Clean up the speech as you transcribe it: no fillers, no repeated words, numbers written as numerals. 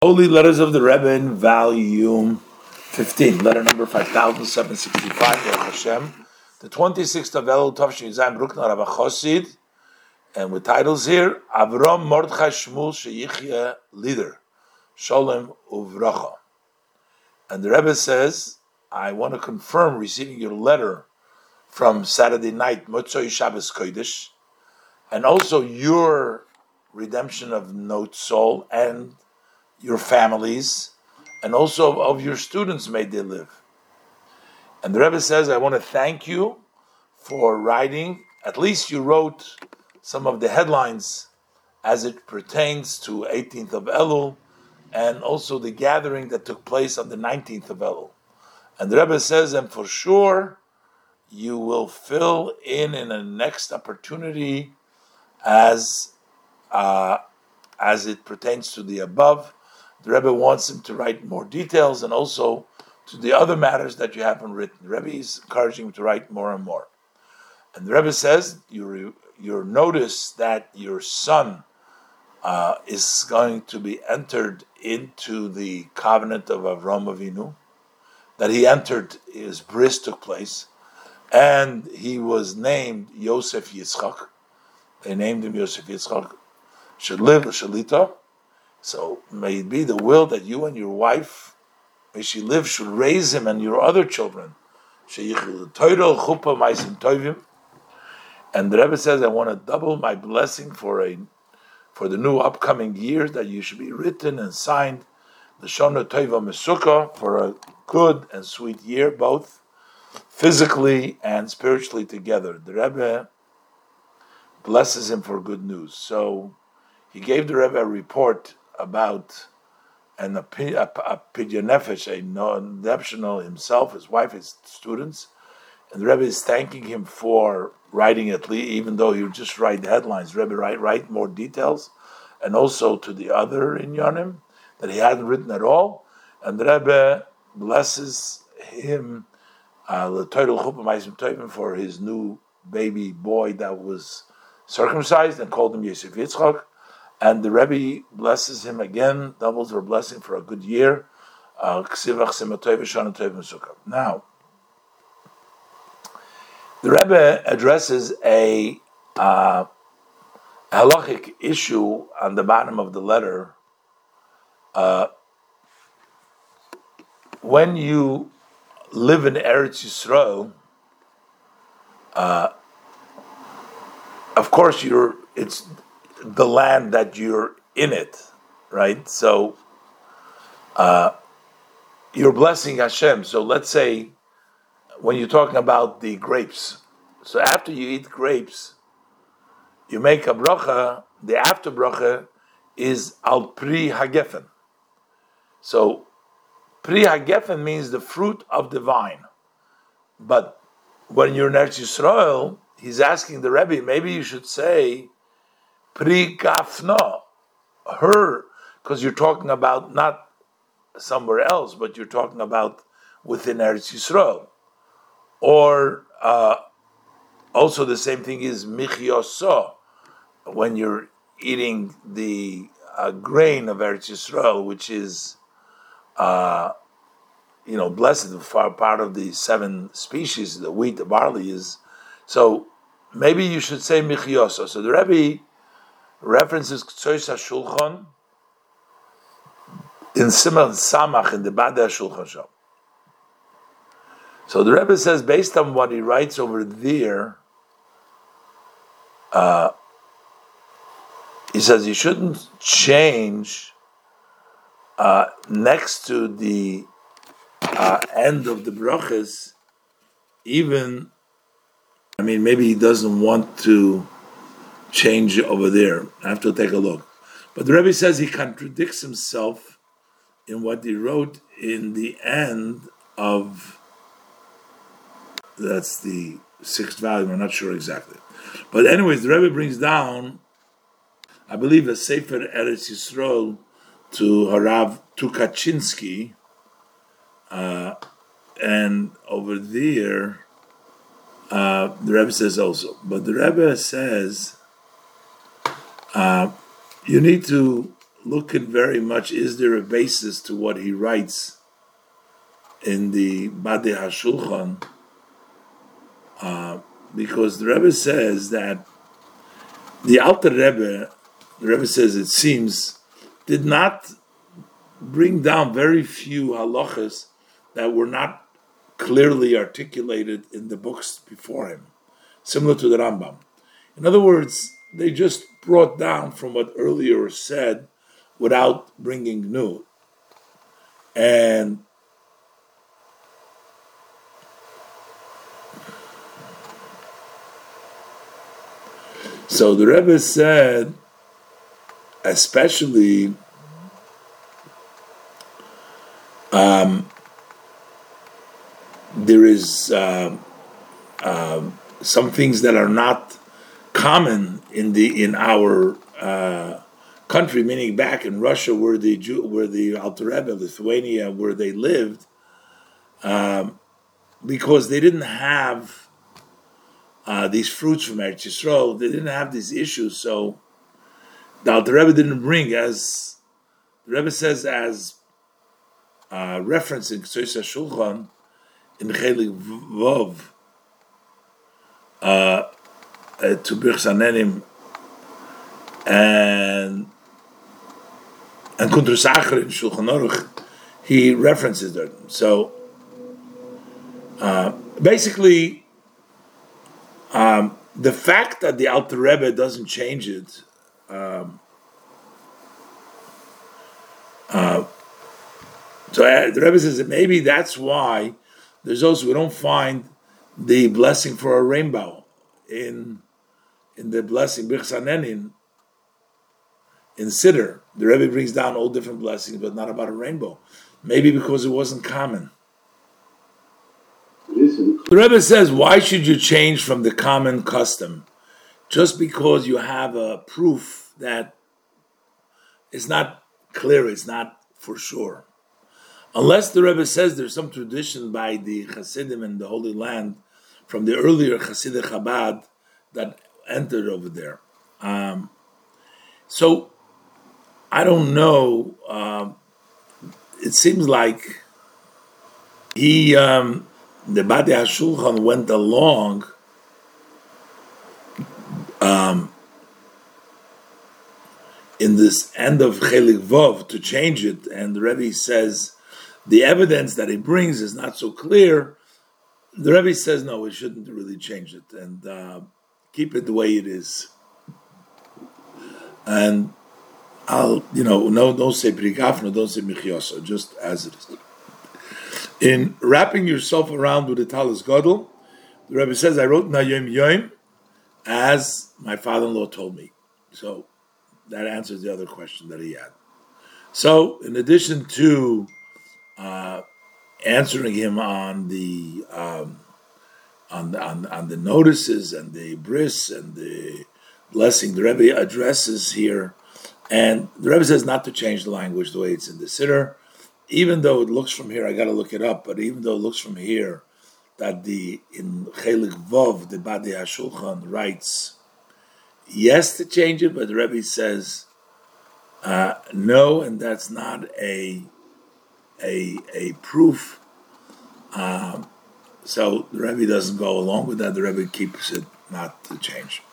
Holy Letters of the Rebbe in Volume 15, letter number 5765, Baruch Hashem, the 26th of Elul, Tavshin Yizayim, Brukna Rabba Chosid, and with titles here, Avram Mordechai Shmuel Sheyichya Leader, Sholem Uvracha. And the Rebbe says, I want to confirm receiving your letter from Saturday night, Motzoi Shabbos Kodesh, and also your redemption of Note Soul and your families, and also of your students may they live. And the Rebbe says, I want to thank you for writing. At least you wrote some of the headlines as it pertains to 18th of Elul, and also the gathering that took place on the 19th of Elul. And the Rebbe says, and for sure, you will fill in a next opportunity as it pertains to the above. The Rebbe wants him to write more details and also to the other matters that you haven't written. The Rebbe is encouraging him to write more and more. And the Rebbe says, your notice that your son is going to be entered into the covenant of Avraham Avinu, that he entered, his bris took place, and he was named Yosef Yitzchak. They named him Yosef Yitzchak. Should live Shalita. So may it be the will that you and your wife, may she live, should raise him and your other children. And the Rebbe says, I want to double my blessing for the new upcoming year, that you should be written and signed the Shona Tova Mesukah for a good and sweet year, both physically and spiritually together. The Rebbe blesses him for good news. So he gave the Rebbe a report about a pidyon nefesh, a non-exceptional himself, his wife, his students, and the Rebbe is thanking him for writing at least, even though he would just write the headlines. Rebbe write more details, and also to the other inyanim that he hadn't written at all, and the Rebbe blesses him for his new baby boy that was circumcised and called him Yosef Yitzchak. And the Rebbe blesses him again, doubles her blessing for a good year. Now, the Rebbe addresses a halachic issue on the bottom of the letter. When you live in Eretz Yisrael, of course it's the land that you're in it, right? So you're blessing Hashem. So let's say when you're talking about the grapes, so after you eat grapes, you make a bracha. The after bracha is al pri hagefen. So pri hagefen means the fruit of the vine. But when you're in Eretz Yisrael, he's asking the Rebbe, maybe you should say Pri Gafna, her, because you're talking about not somewhere else, but you're talking about within Eretz Yisrael. Or also the same thing is Michyoso, when you're eating the grain of Eretz Yisrael, which is, blessed, part of the 7 species, the wheat, the barley is. So maybe you should say Michyoso. So the Rebbe references Ktsois HaShulchan in Simon Samach in the Bada HaShulchan Shop. So the Rebbe says, based on what he writes over there, he says you shouldn't change next to the end of the brachas, maybe he doesn't want to change over there. I have to take a look. But the Rebbe says he contradicts himself in what he wrote in the end of, that's the 6th volume, I'm not sure exactly. But anyways, the Rebbe brings down, I believe, a Sefer Eretz Yisrael to Harav Tukachinsky, and over there, the Rebbe says also. But the Rebbe says, you need to looking very much, is there a basis to what he writes in the Badei HaShulchan? Because the Rebbe says that the Alter Rebbe, the Rebbe says it seems, did not bring down very few halachas that were not clearly articulated in the books before him, similar to the Rambam. In other words, they just brought down from what earlier was said without bringing new. And so the Rebbe said, especially there is some things that are not common in our country, meaning back in Russia, where the Alter Rebbe, Lithuania, where they lived, because they didn't have these fruits from Eretz Yisrael, they didn't have these issues, so the Alter Rebbe didn't bring, as the Rebbe says, as referencing K'sois HaShulchan in Chelik Vov to Birchas Hanenim and Kuntres Acher in Shulchan Aruch, he references them. So basically, the fact that the Alter Rebbe doesn't change it, so the Rebbe says that maybe that's why there's also, we don't find the blessing for a rainbow in the blessing Birchas Hanenim in Siddur. The Rebbe brings down all different blessings, but not about a rainbow. Maybe because it wasn't common. The Rebbe says, why should you change from the common custom? Just because you have a proof that it's not clear, it's not for sure. Unless the Rebbe says there's some tradition by the Hasidim in the Holy Land from the earlier Hasidic Chabad that entered over there. So, I don't know. It seems like the Badei HaShulchan went along in this end of Chelik Vov to change it, and the Rebbe says the evidence that he brings is not so clear. The Rebbe says no, we shouldn't really change it and keep it the way it is. And don't say Prigafno, don't say Michyoso, just as it is. In wrapping yourself around with the Talis Gadol, the Rebbe says, I wrote Nayom Yom as my father-in-law told me. So that answers the other question that he had. So in addition to answering him on the on the notices and the bris and the blessing, the Rebbe addresses here, and the Rebbe says not to change the language the way it's in the Siddur, even though it looks from here, I got to look it up, but even though it looks from here that in Chelik Vov, the Badei HaShulchan writes yes to change it, but the Rebbe says no, and that's not a proof. So the Rebbe doesn't go along with that. The Rebbe keeps it not to change.